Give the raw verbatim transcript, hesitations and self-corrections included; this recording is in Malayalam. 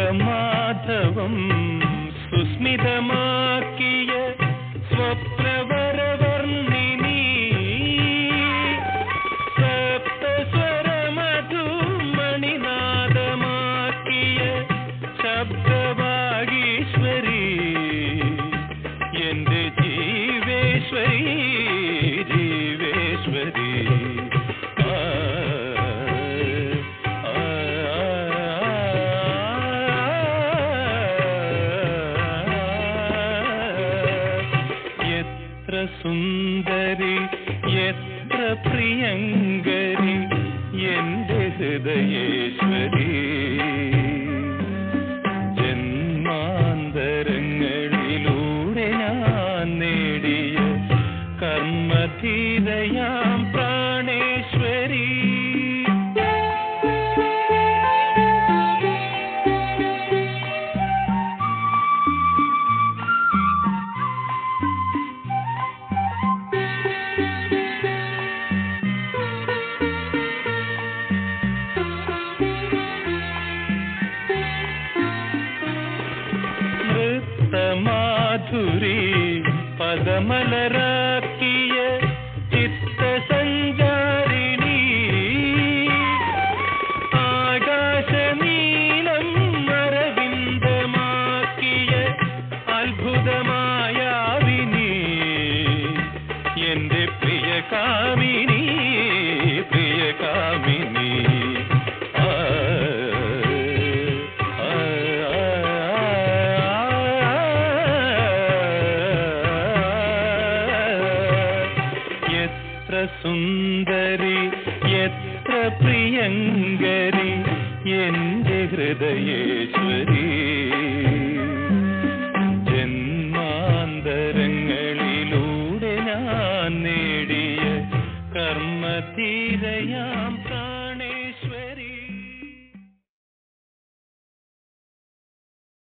മാധവം സുസ്മിതമാക്കിയ സ്വപ്നവരവർണ്ണിനി സപ്തസ്വരമധുമണിനാദമാക്കിയ ശബ്ദവാഗീശ്വരി എന്റെ ജീവേശ്വരി ജീവേശ്വരി സുന്ദരി എത്ര പ്രിയങ്കരി എന്റെ ഹൃദയേശ്വരി ജന്മാന്തരങ്ങളിലൂടെ ഞാൻ നേടിയ കർമ്മധീരയാം പ്രാണേശ്വരി മാധുരി പദമലരാക്കിയ ചിത്തസഞ്ചാരിണി ആകാശനീലം അരവിന്ദമാക്കിയ അത്ഭുതമായാവിനി എന്റെ പ്രിയ കാമിനി പ്രിയ കാമിനി സുന്ദരി എത്ര പ്രിയങ്കരി എന്റെ ഹൃദയേശ്വരി ജന്മാന്തരങ്ങളിലൂടെ ഞാൻ നേടിയ കർമ്മധീരയാ